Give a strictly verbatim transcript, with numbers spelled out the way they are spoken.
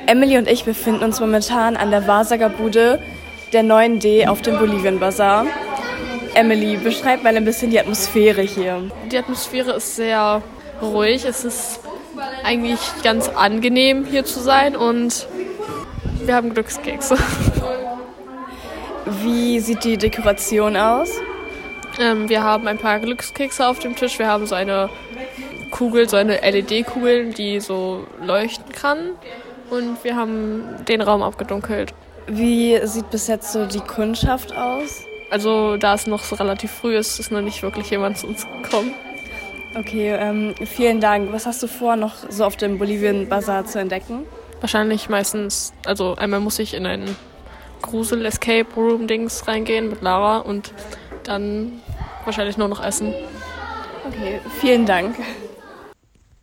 Emily und ich befinden uns momentan an der Wahrsagerbude der neun D auf dem Bolivien Bazaar. Emily, beschreib mal ein bisschen die Atmosphäre hier. Die Atmosphäre ist sehr ruhig. Es ist eigentlich ganz angenehm, hier zu sein und wir haben Glückskekse. Wie sieht die Dekoration aus? Ähm, wir haben ein paar Glückskekse auf dem Tisch. Wir haben so eine Kugel, so eine L E D-Kugel, die so leuchten kann. Und wir haben den Raum abgedunkelt. Wie sieht bis jetzt so die Kundschaft aus? Also da es noch so relativ früh ist, ist noch nicht wirklich jemand zu uns gekommen. Okay, ähm, vielen Dank. Was hast du vor, noch so auf dem Bolivien Bazaar zu entdecken? Wahrscheinlich meistens, also einmal muss ich in ein Grusel-Escape-Room-Dings reingehen mit Lara und dann wahrscheinlich nur noch essen. Okay, vielen Dank.